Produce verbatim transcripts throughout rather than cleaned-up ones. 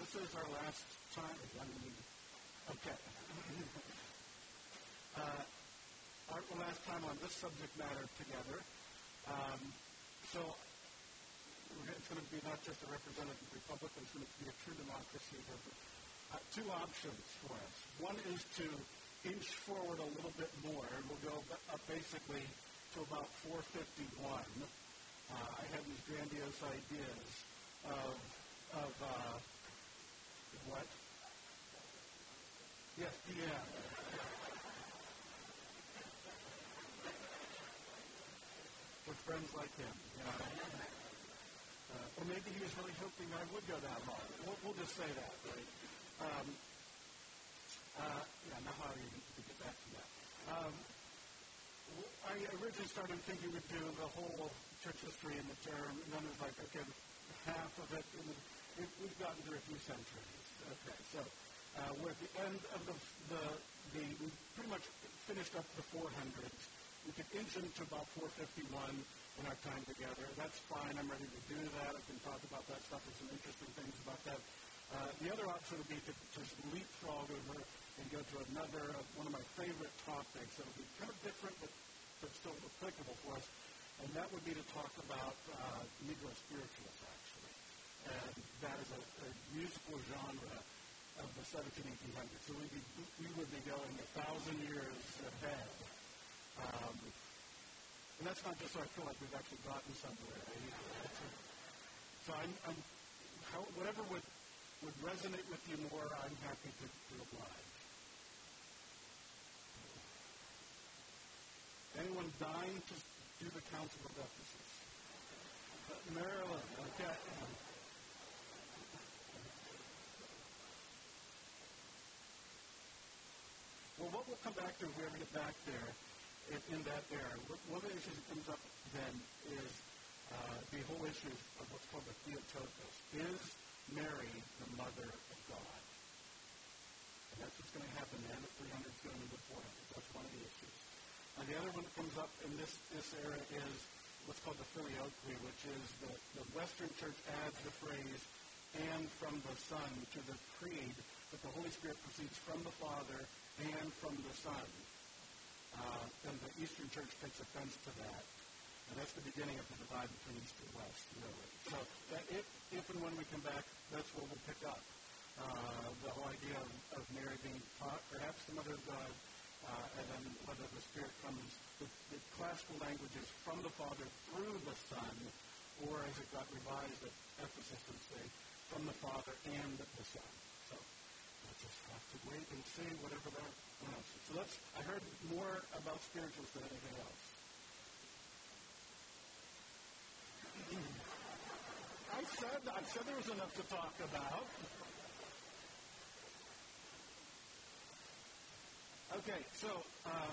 this is our last time. I mean, okay. uh, our last time on this subject matter together. Um, so it's going to be not just a representative republic, but it's going to be a true democracy. Uh, two options for us. One is to inch forward a little bit more, and we'll go up basically to about four fifty-one. Uh, I have these grandiose ideas of, of uh, what? Yes, D M. With friends like him, you know. Uh, or maybe he was really hoping I would go that long. We'll, we'll just say that, right? Um, uh, yeah, now how do you get back to that? Um, I originally started thinking we'd do the whole church history in the term, and then it was like, okay, half of it, and it, we've gotten through a few centuries. Okay, so uh, we're at the end of the, the, the, we pretty much finished up the four hundreds. We could inch into about four fifty-one in our time together. That's fine. I'm ready to do that. I can talk about that stuff. There's some interesting things about that. Uh, the other option would be to just leapfrog over and go to another, uh, one of my favorite topics that would be kind of different but, but still applicable for us, and that would be to talk about uh, Negro spirituals, actually. And that is a, a musical genre of the seventeen hundreds, eighteen hundreds. So we'd be, we would be going a thousand years ahead. Um, and that's not just so I feel like we've actually gotten somewhere. Right? So I'm, I'm how, whatever would, would resonate with you more, I'm happy to, to oblige. Anyone dying to do the Council of Ephesus? Uh, Maryland, okay. Well, what we'll come back to if we ever get back there, in, in that era, one of the issues that comes up then is uh, the whole issue of what's called the Theotokos. Is Mary the mother of God? And that's what's going to happen then at three hundred, going into four hundred. That's one of the issues. And the other one that comes up in this, this era is what's called the Filioque, which is the, the Western Church adds the phrase, and from the Son, to the creed that the Holy Spirit proceeds from the Father and from the Son. Uh, and the Eastern Church takes offense to that. And that's the beginning of the divide between East and West, really. So that if, if and when we come back, that's where we'll pick up. Uh, the whole idea of, of Mary being taught, perhaps the Mother of God, uh, and then whether the Spirit comes, the, the classical language is from the Father through the Son, or as it got revised at Ephesus would say, from the Father and the Son. So we'll just have to wait and see whatever that is. So let's, I heard more about spirituals than anything else. I said, I said there was enough to talk about. Okay, so uh,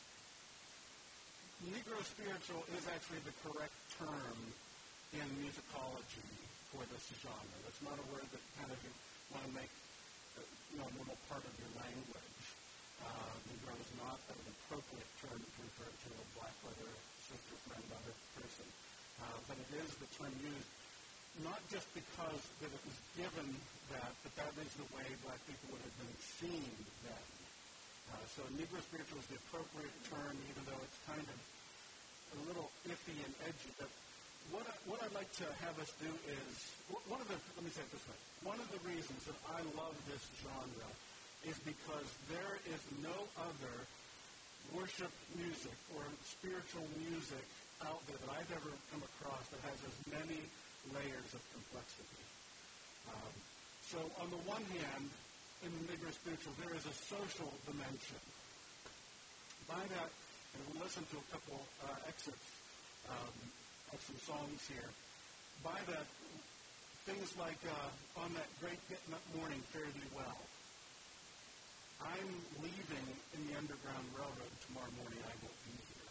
Negro spiritual is actually the correct term in musicology for this genre. That's not a word that kind of you want to make uh, you know, a normal part of your language. Uh, Negro is not an appropriate term to refer to a black brother, sister, friend, other person. Uh, but it is the term used not just because that it was given that, but that is the way black people would have been seen then. Uh, so Negro spiritual is the appropriate term, even though it's kind of a little iffy and edgy. But what, I, what I'd like to have us do is, one of the, let me say it this way, one of the reasons that I love this genre is because there is no other worship music or spiritual music out there that I've ever come across that has as many layers of complexity. Um, so on the one hand, in the Negro spiritual, there is a social dimension. By that, and we'll listen to a couple uh, excerpts um, of some songs here. By that, things like uh, on that great getting up morning, fare thee well. I'm leaving in the Underground Railroad tomorrow morning. I won't be here.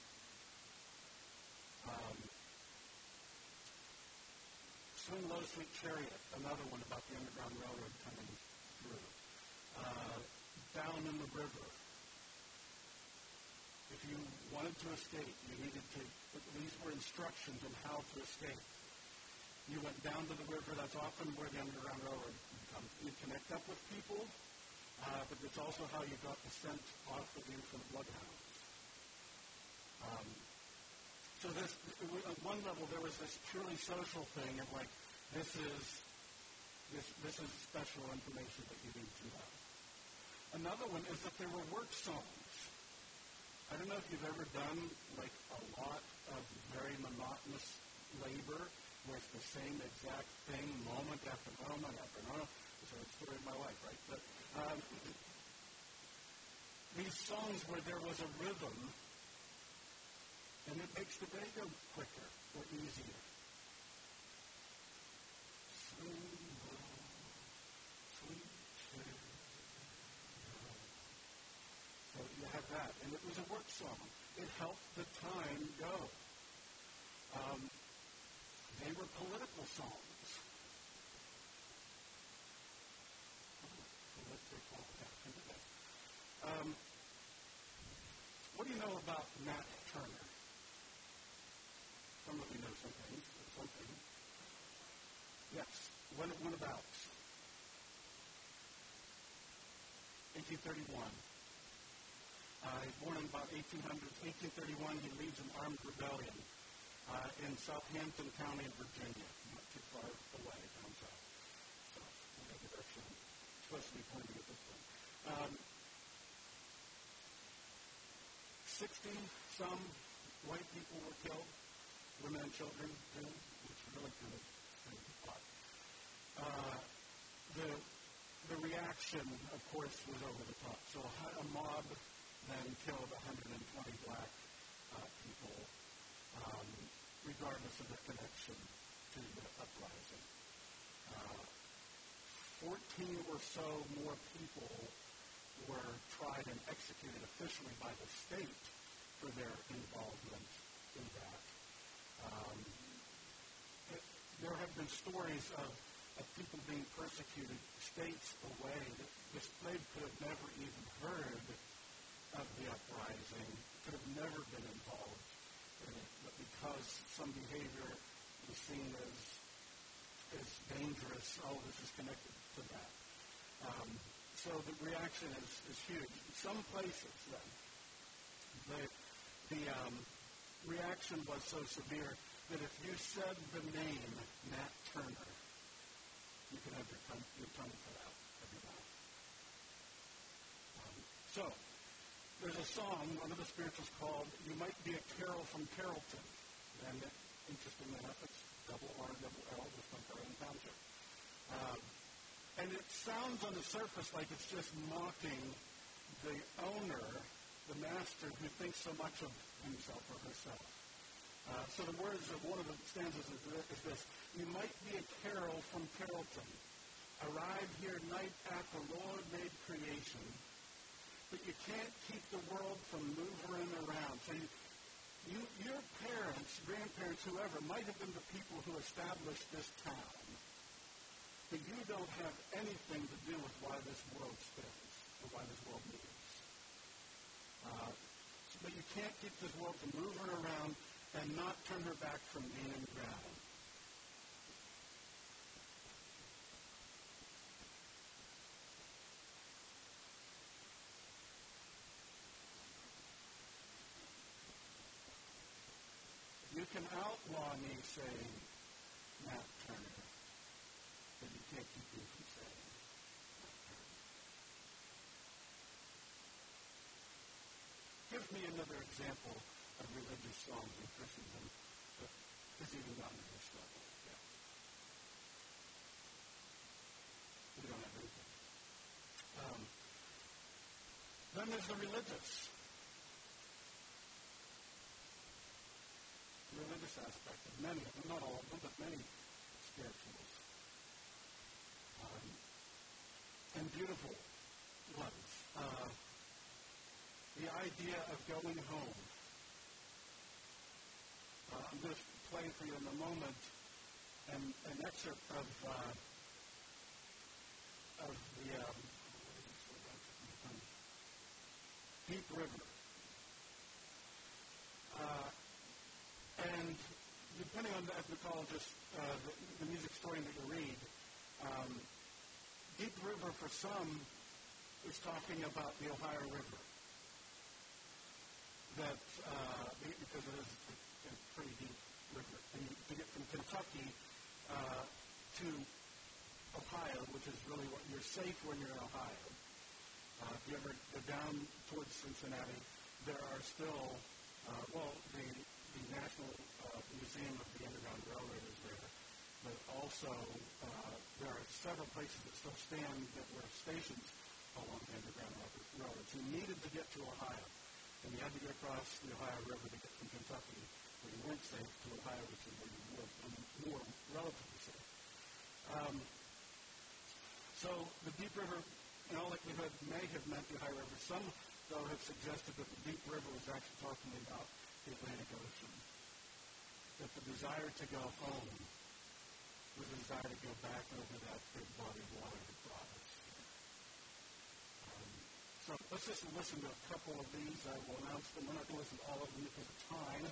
Um, Swing Low, Sweet Chariot, another one about the Underground Railroad coming through. Uh, down in the river. If you wanted to escape, you needed to, these were instructions on how to escape. You went down to the river. That's often where the Underground Railroad comes. You connect up with people, uh, but it's also how you got the scent off of you from bloodhounds. Um, so this, at one level, there was this purely social thing of like, this is this this is special information that you need to know. Another one is that there were work songs. I don't know if you've ever done like a lot of very monotonous labor where it's the same exact thing, moment after moment after moment. It's a story of my life, right? But um, these songs where there was a rhythm, and it makes the day go quicker or easier. Swing low, sweet chariot. So you have that, and it was a work song. It helped the time go. Um, They were political songs. Political. Um, what do you know about Nat Turner? Some of you know something. Something. Yes. When, when about? eighteen thirty-one. Uh, he was born in about eighteen hundred. eighteen thirty-one, he leads an armed rebellion Uh, in Southampton County, Virginia, not too far away down south. So, in that direction, I'm supposed to be pointing at this one. Um, Sixty-some white people were killed, women and children too, which really kind of kind of hot. Uh, the the reaction, of course, was over the top. So a mob then killed one hundred twenty black uh, people. Um, regardless of their connection to the uprising. Uh, Fourteen or so more people were tried and executed officially by the state for their involvement in that. Um, it, there have been stories of, of people being persecuted states away that the slave could have never even heard of the uprising, could have never been involved. But because some behavior is seen as, as dangerous, all this is connected to that. Um, so the reaction is, is huge. In some places, then, the, the um, reaction was so severe that if you said the name Nat Turner, you could have your tongue, your tongue cut out of your mouth. Um, so, there's a song, one of the spirituals called You Might Be a Carol from Carrollton. And it, interestingly enough, it's double R, double L, just from Carrollton Township. Um, and it sounds on the surface like it's just mocking the owner, the master, who thinks so much of himself or herself. Uh, so the words of one of the stanzas is this: You might be a carol from Carrollton, arrived here night after Lord made creation, but you can't keep the world from moving around. So you, you, your parents, grandparents, whoever, might have been the people who established this town, but you don't have anything to do with why this world spins or why this world moves. Uh, but you can't keep this world from moving around and not turn her back from being ground. You can outlaw me saying Nat Turner, but you can't keep me from saying Nat Turner. Give me another example of religious songs in Christendom that has even gotten to this level. Yeah. We don't have anything. Um, then there's the religious. Religious aspect of many of them, not all of them, but many spirituals. Um, and beautiful ones. Uh, the idea of going home. Uh, I'm going to play for you in a moment an, an excerpt of uh, of the um, Deep River. Uh, And the depending on the ethnologist, uh, the, the music historian that you read, um, Deep River for some is talking about the Ohio River. That, uh, because it is a, a pretty deep river. And you, to get from Kentucky uh, to Ohio, which is really what you're safe when you're in Ohio. Uh, if you ever go down towards Cincinnati, there are still, uh, well, the, the National uh, Museum of the Underground Railroad is there, but also uh, there are several places that still stand that were stations along the Underground Railroad. So you needed to get to Ohio, and you had to get across the Ohio River to get from Kentucky, where you weren't safe, to Ohio, which is where you were more relatively safe. Um, so the Deep River, in all likelihood, may have meant the Ohio River. Some, though, have suggested that the Deep River was actually talking about the Atlantic Ocean. That the desire to go home was the desire to go back over that big body of water that brought us. Um, so let's just listen to a couple of these. I will announce them. We're not going to listen to all of them because of time.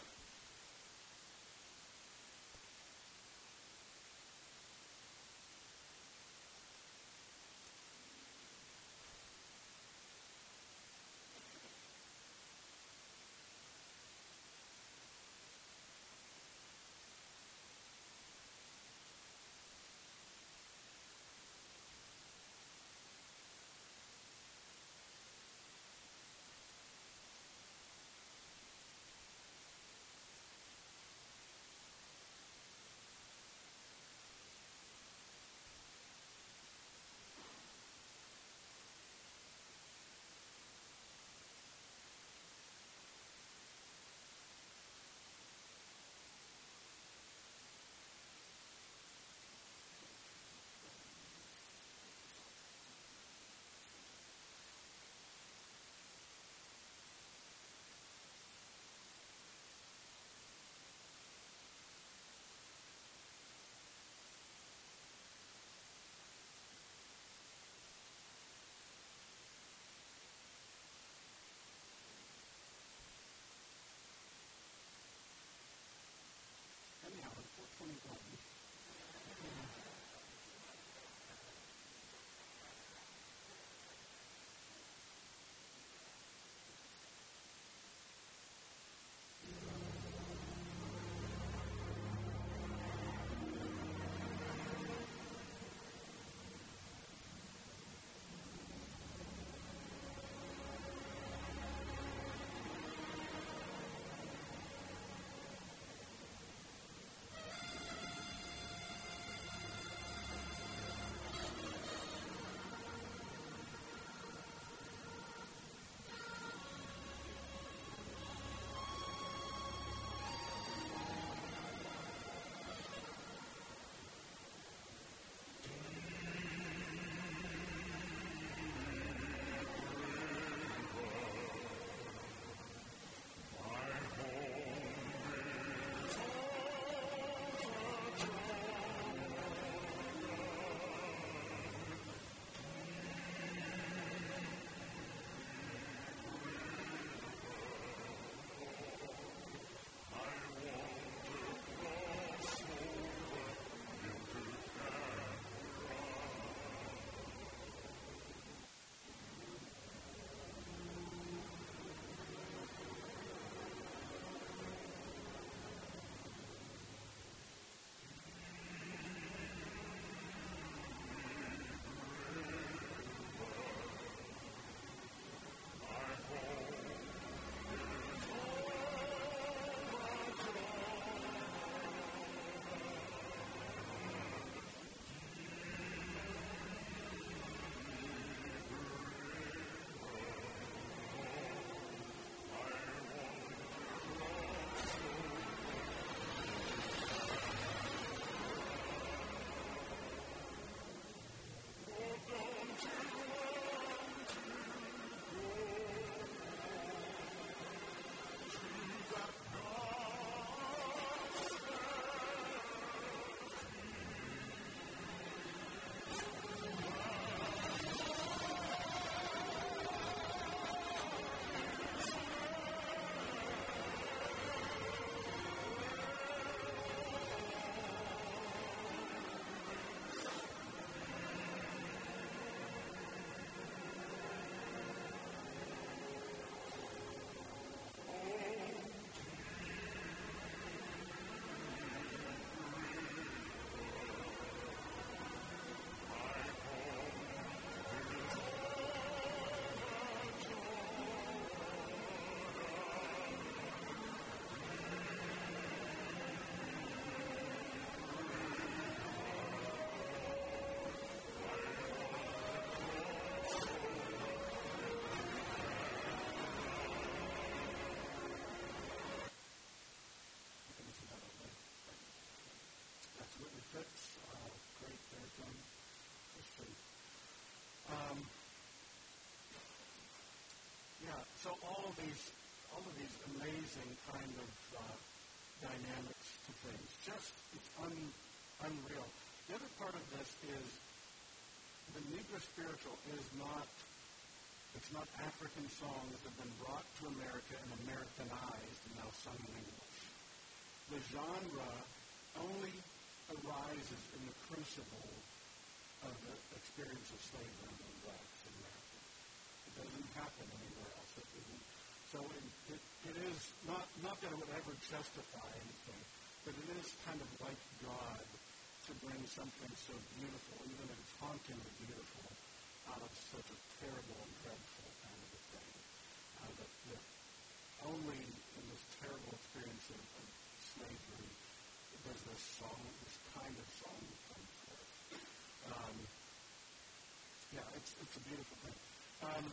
so all of these, all of these amazing kind of uh, dynamics to things. Just, it's un, unreal. The other part of this is the Negro spiritual is not, it's not African songs that have been brought to America and Americanized and now sung in English. The genre only arises in the crucible of the experience of slavery among blacks in America. It doesn't happen anywhere else. It isn't. So it, it, it is not, not that it would ever justify anything, but it is kind of like God to bring something so beautiful, even if it's hauntingly beautiful, out of such a terrible and dreadful kind of a thing. Uh, that, that only in this terrible experience of, of slavery does this song, this kind of song come forth. Um, yeah, it's it's a beautiful thing. Um,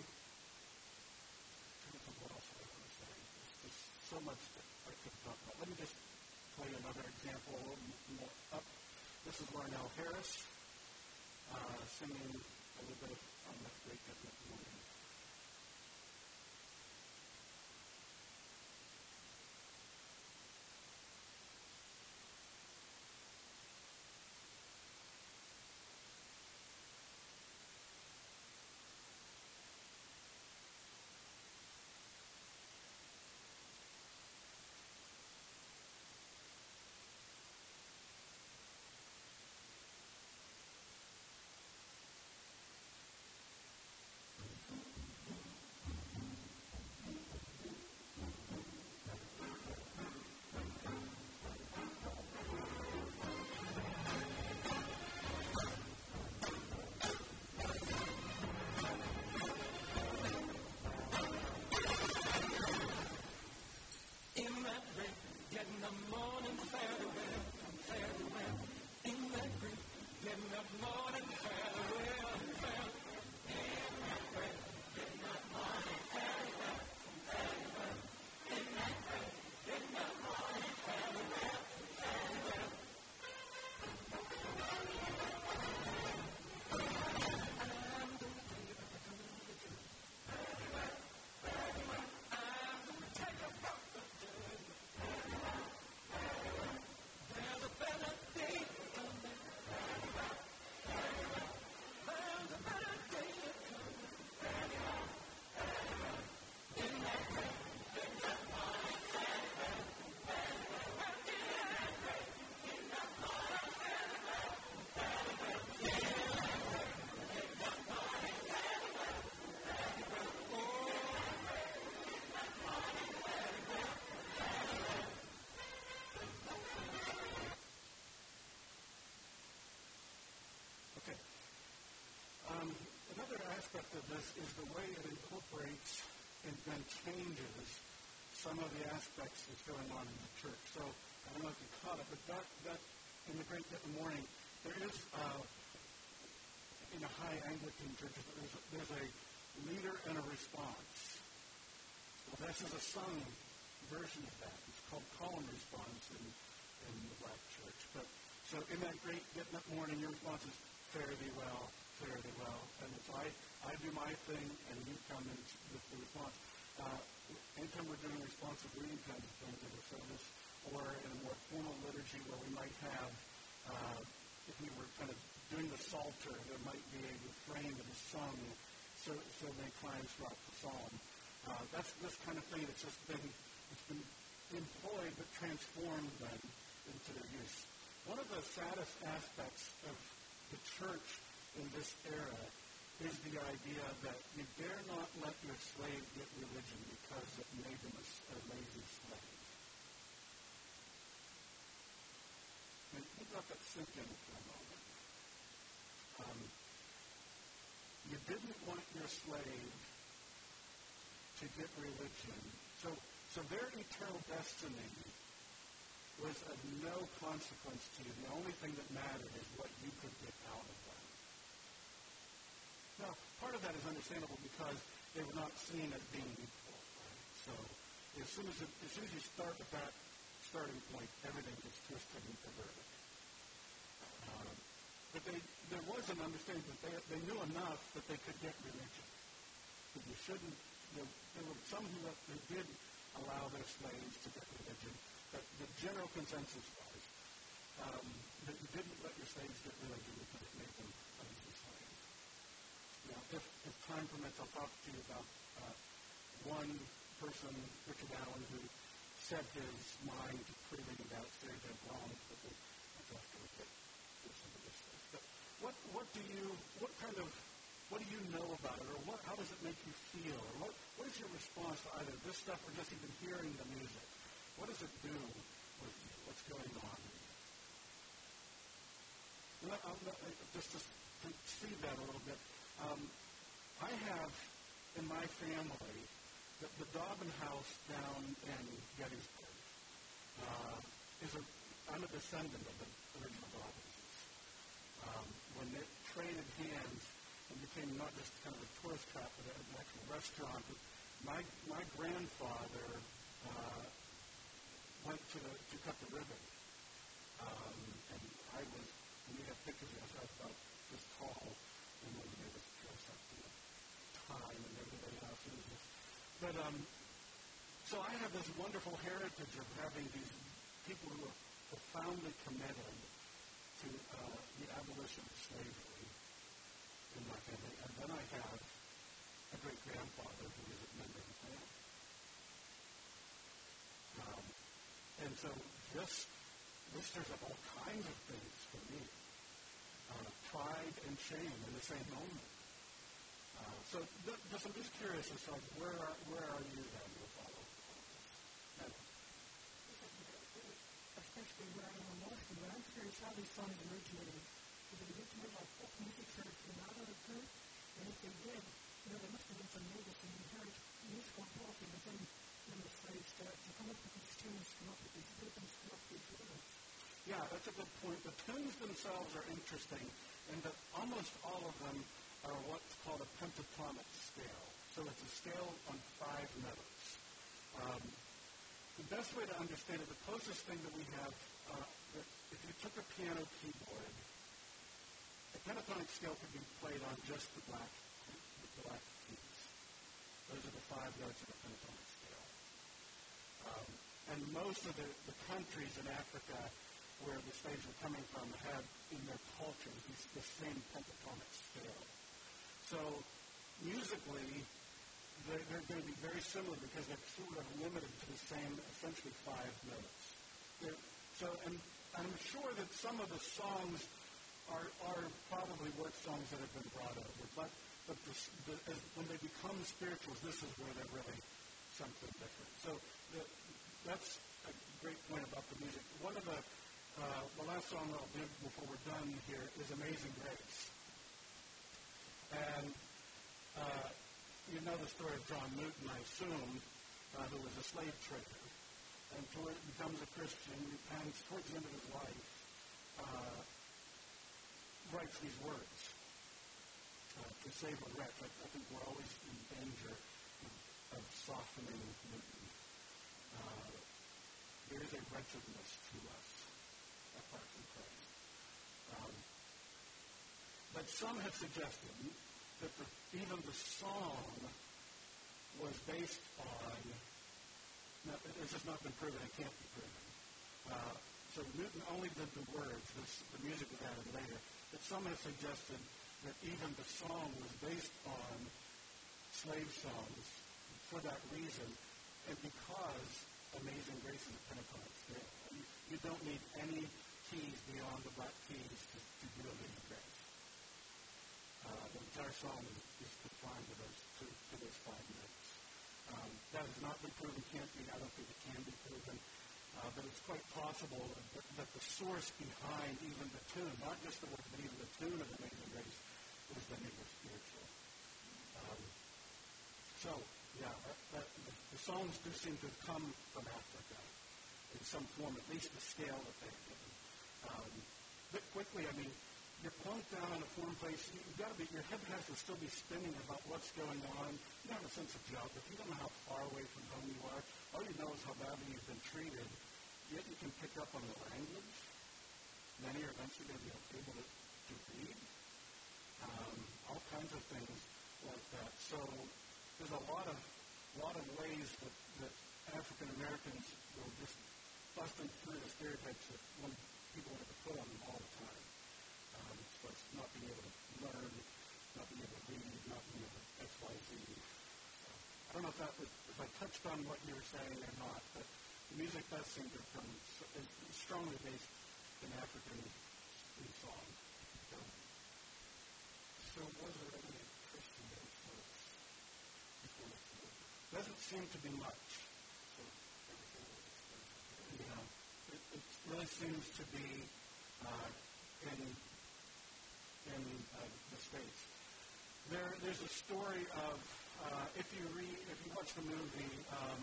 what else I want to say? There's just so much that I could talk about. Let me just play another example a little more up. This is Larnell Harris uh, singing a little bit of On That Great Different Morning. Aspect of this is the way it incorporates and then changes some of the aspects that's going on in the church. So I don't know if you caught it, but that, that in the Great Different Morning, there is, uh, in a high Anglican church, there's a, there's a leader and a response. Well, this is a sung version of that. It's called call and response in, in the black church. But so in that Great Getting Up Morning, your response is, fare thee well, fare thee well. And it's I, I do my thing, and you come in with the response. Uh, anytime we're doing responsive reading kind of things in the service, or in a more formal liturgy where we might have, uh, if we were kind of doing the Psalter, there might be a refrain that is sung so, so many times throughout the psalm. Uh, that's this kind of thing that's just been, it's been employed but transformed then into their use. One of the saddest aspects of the church in this era is the idea that you dare not let your slave get religion because it made them a, a lazy slave. And think about that sink in for a moment. Um, you didn't want your slave to get religion. So, so their eternal destiny was of no consequence to you. The only thing that mattered is what you could get out of them. Now, part of that is understandable because they were not seen as being equal. Right? So as soon as, it, as soon as you start at that starting point, everything gets twisted and perverted. Um, but they, there was an understanding that they, they knew enough that they could get religion. That you shouldn't there, there were some who, let, who did allow their slaves to get religion, but the general consensus was um, that you didn't let your slaves get religion because it made them uneasy slaves. Now, if, if time permits, I'll talk to you about uh, one person, Richard Allen, who set his mind to proving that stereotype wrong, but we'll have to look at some of this stuff. But what, what do you, what kind of, what do you know about it, or what, how does it make you feel, or what, what is your response to either this stuff or just even hearing the music? What does it do with you? What's going on? Well, I'll, I'll, just to see that a little bit, um, I have in my family the, the Dobbin House down in Gettysburg uh, is a, I'm a descendant of the original Dobbins. Um, when it traded hands and became not just kind of a tourist trap, but an actual restaurant, my my grandfather uh, went to the, to cut the ribbon, um, and I was, when we have pictures of us, I was about this tall, and when they would dress up in the time and everything else. It was just, but um, so I have this wonderful heritage of having these people who are profoundly committed to uh, the abolition of slavery in my family, and then I have a great-grandfather who is a member of the family. Um, and so this, this stirs up all kinds of things for me. Uh, pride and shame in the same moment. Uh, so th- th- I'm just curious as to like, where are, where are you then with all of this? And especially where I am most, but I'm curious how these songs originated. Did they originate like folk music sort of came out of the group? And if they did, you know, there must have been some maybe some inherent musical ability within the slaves to, to come up with these tunes, come up with these rhythms, come up with these rhythms. Yeah, that's a good point. The tunes themselves are interesting in that almost all of them are what's called a pentatonic scale. So it's a scale on five notes. Um, the best way to understand it, the closest thing that we have, uh, that if you took a piano keyboard, a pentatonic scale could be played on just the black, the black keys. Those are the five notes of a pentatonic scale. Um, and most of the, the countries in Africa where the slaves were coming from had in their culture these, the same pentatonic scale. So musically, they're, they're going to be very similar because they're sort of limited to the same, essentially five notes. They're, so, and I'm sure that some of the songs are, are probably work songs that have been brought over, but, but the, the, as, when they become spirituals, this is where they're really something different. So the, that's a great point about the music. One of the Uh, the last song I'll do before we're done here is Amazing Grace. And uh, you know the story of John Newton, I assume, uh, who was a slave trader. And toward, becomes a Christian, and towards the end of his life, uh, writes these words. Uh, to save a wretch, I, I think we're always in danger of, of softening Newton. Uh, there is a wretchedness to us. Apart from Christ. Um, but some have suggested that the, even the song was based on, now, this has not been proven, it can't be proven. Uh, so Newton only did the words, this, the music was added later, but some have suggested that even the song was based on slave songs for that reason, and because Amazing Grace is a pentatonic scale. You, you don't need any keys beyond the black keys to, to do Amazing Grace. Uh, the entire song is, is confined to those, to, to those five notes. Um, that has not been proven, can't be, I don't think it can be proven, uh, but it's quite possible that, that the source behind even the tune, not just the words, but even the tune of Amazing Grace, was that it was spiritual. Um, so, yeah, that, that, the, the songs do seem to come from Africa in some form, at least the scale that they've given. Um, but quickly, I mean, you're plunked down in a foreign place. You've got to be, your head has to still be spinning about what's going on. You don't have a sense of geography. You don't know how far away from home you are. All you know is how badly you've been treated. Yet you can pick up on the language. Many are eventually going to be able to, to read. Um, all kinds of things like that. So there's a lot of a lot of ways that, that African Americans were just busting through the stereotypes that one people wanted to put on them all the time. Um, so it's not being able to learn, not being able to read, not being able to X, Y, Z. So, I don't know if that was, if I touched on what you were saying or not, but the music does seem to come so, strongly based in African in song. So, so was there any Christian influence before the war? Doesn't seem to be much. So everything was expensive. You know, it, it really seems to be uh, in in uh, the States. There, there's a story of uh, if you read, if you watch the movie. Um,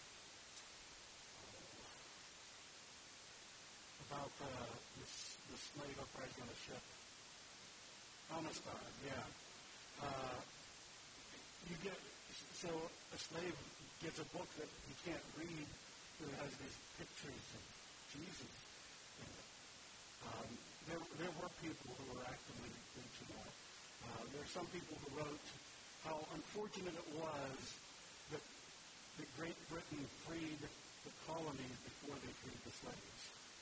about uh, this, the slave uprising on a ship. Amistad, yeah. Uh, you get, so a slave gets a book that he can't read that has these pictures of Jesus in it. Um, there, there were people who were actively preaching that. Uh, there are some people who wrote how unfortunate it was that, that Great Britain freed the colonies before they freed the slaves.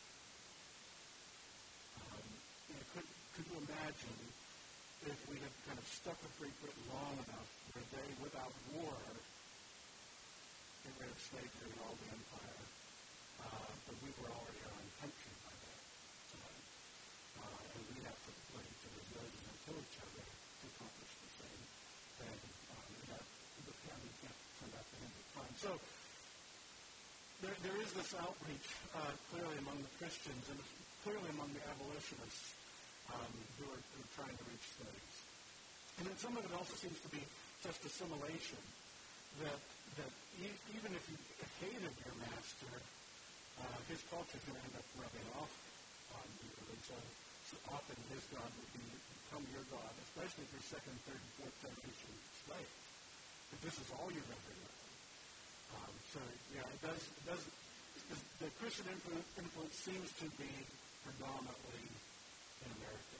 You know, could, could you imagine if we had kind of stuck with Great Britain long enough where they, without war, get rid of slavery and all the empire, uh, but we were already our own country by that time. Uh, and we have to learn to resilience and kill each other to accomplish the same thing. Um, and that, the family can't turn back the hands of time. So there, there is this outreach uh, clearly among the Christians and clearly among the abolitionists um, who, are, who are trying to reach slaves. And then some of it also seems to be just assimilation, that that e- even if you hated your master, uh, his culture is going to end up rubbing off on you. And so, so often his God would be, become your God, especially if you're second, third, and fourth generation slave. If this is all you're ever known. Um, so, yeah, it does, it does the Christian influence, influence seems to be predominantly in America.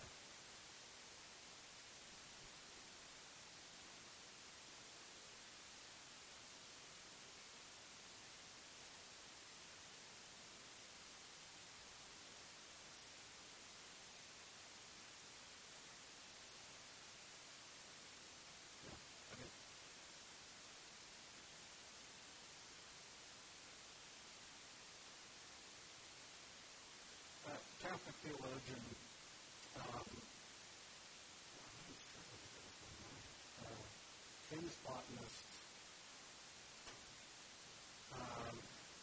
Catholic theologian, um, uh, famous botanist, um,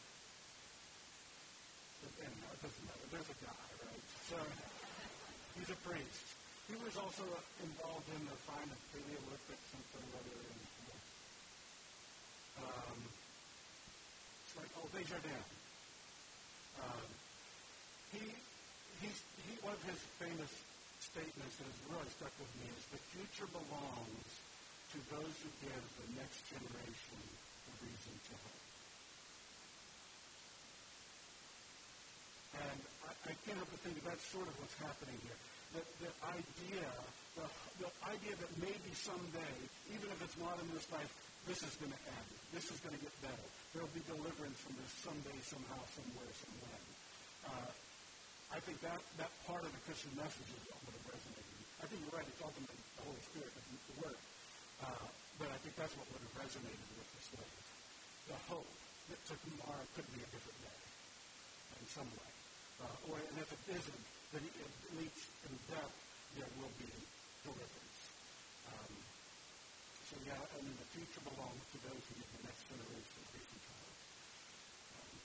anyhow, it doesn't matter. There's a guy, right? So he's a priest. He was also involved in the find of Paleolithic something or other. In, um, it's like, oh, Desjardins. Um, he He's, he, one of his famous statements that has really stuck with me is, the future belongs to those who give the next generation a reason to hope. And I, I can't help but think that that's sort of what's happening here. The, the idea, the, the idea that maybe someday, even if it's not in this life, this is going to end. This is going to get better. There will be deliverance from this someday, somehow, somewhere, somewhen. Uh, I think that, that part of the Christian message is what would have resonated. I think you're right, it's ultimately the Holy Spirit that did the work. Uh, but I think that's what would have resonated with the slave. The hope that tomorrow could be a different day in some way. Uh, or, and if it isn't, then at least in death there will be deliverance. Um, so yeah, I mean, the future belongs to those who give the next generation a reason to hope. Um,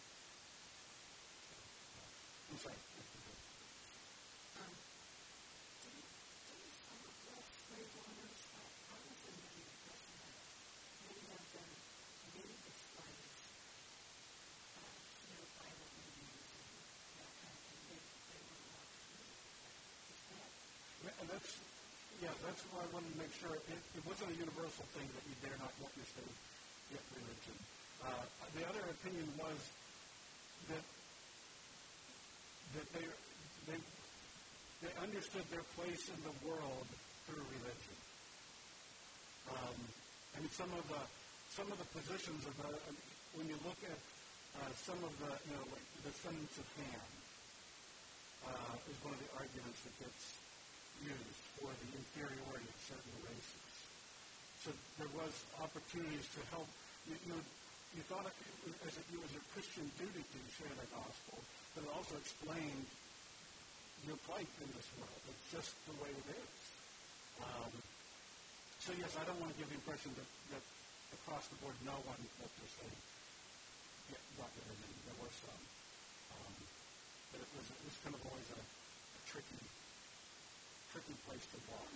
I'm sorry. Um, didn't, didn't some of the slave owners, uh, I was in the impression that many of them made the slaves, uh, you know, Bible readings and that kind of thing. They, they were not free. Is that? Yeah, and that's, yeah, that's why I wanted to make sure it, it wasn't a universal thing that you dare not let your slave get religion. Uh, the other opinion was that that they, they, they understood their place in the world through religion. Um, and some of the some of the positions of the, uh, when you look at uh, some of the, you know, like the descendants of Ham, uh, is one of the arguments that gets used for the inferiority of certain races. So there was opportunities to help. You, you, you thought it was, as it, it was your Christian duty to share the gospel, but it also explained your plight in this world. It's just the way it is. Um, so yes, I don't want to give the impression that, that across the board no one, let's just say, yeah, got rid of it. There were some. Um, but it was, it was kind of always a, a tricky, tricky place to walk.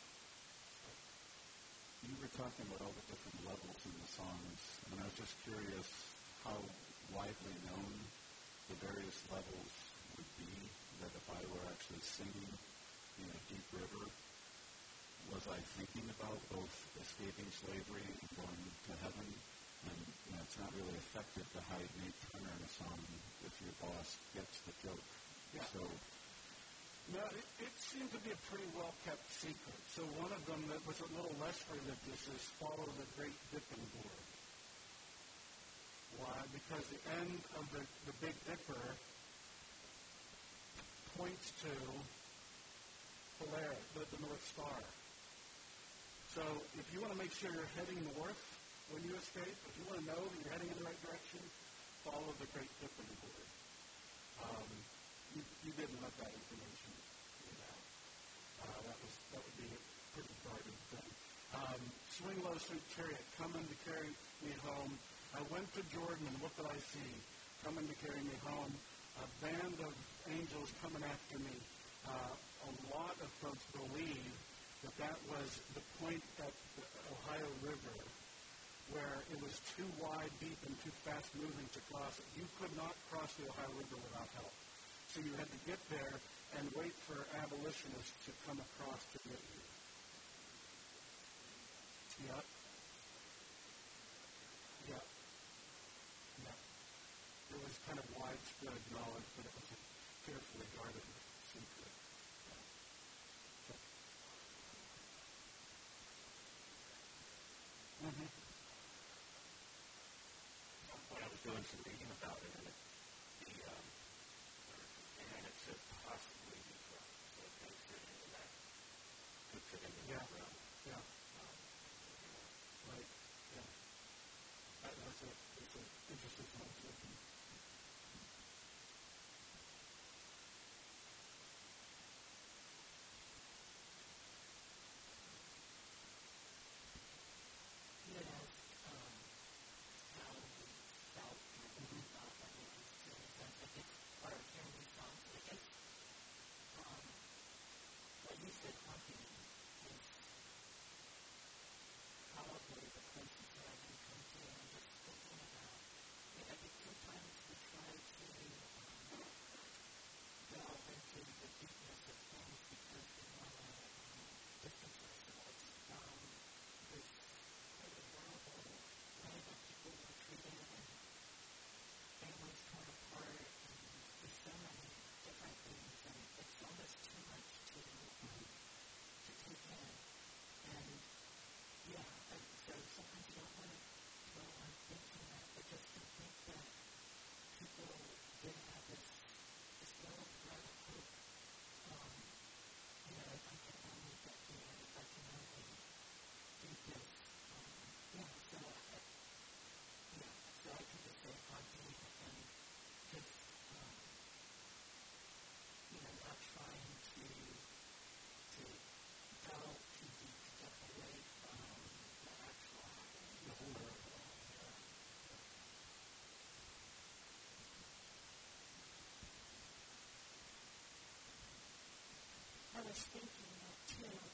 You were talking about all the different levels in the songs, and I was just curious how widely known the various levels would be, that if I were actually singing in a deep river, was I thinking about both escaping slavery and going to heaven? And you know, it's not really effective to hide Nate Turner in a song if your boss gets the joke. Yeah. So, no, it, it seemed to be a pretty well-kept secret. So one of them that was a little less religious is Follow the Great Dipping Board. Why? Because the end of the, the Big Dipper points to Polaris, the, the North Star. So if you want to make sure you're heading north when you escape, if you want to know that you're heading in the right direction, follow the Great Dipping Board. Um, you, you didn't let that information get out. Uh, that was that would be a pretty guarded thing. Um, Swing low, sweet chariot, coming to carry me home. I went to Jordan, and what did I see? Coming to carry me home. A band of angels coming after me. Uh, a lot of folks believe that that was the point at the Ohio River where it was too wide, deep, and too fast-moving to cross it. You could not cross the Ohio River without help. So you had to get there and wait for abolitionists to come across to get you. Yeah. Yeah. Yeah. It was kind of widespread knowledge, but it was a carefully guarded secret. Yeah. So. Mm-hmm. When I was doing some reading about it, and it, the, um, and it said possibly the drum, so it could fit into that, could fit into Yeah. that realm. Yeah. Um, you know. Right. Yeah. That, that's a that's an interesting concept. You had asked um, how we felt and we thought that we were serious. I think it's part of hearing these songs. I guess um, what you said, haunting, is probably the closest that I can come to. And I'm just thinking about, I mean, I think sometimes we try to um, delve into the deepness of things because we want to um, distance ourselves from this really horrible way that people were treated and families torn apart and just so many different things. And it's almost too much to um, to take in. And yeah, and so sometimes you don't want to dwell on thinking that, but just to think that people did have this this little thread of hope. Um, you know, if I can only get there, if I can only do this. Um, yeah, so I, yeah, so I can just say haunting and just, um, you know, not trying to to delve too deep to get away from the actual happening. The horror of it all. Yeah. I was thinking that too.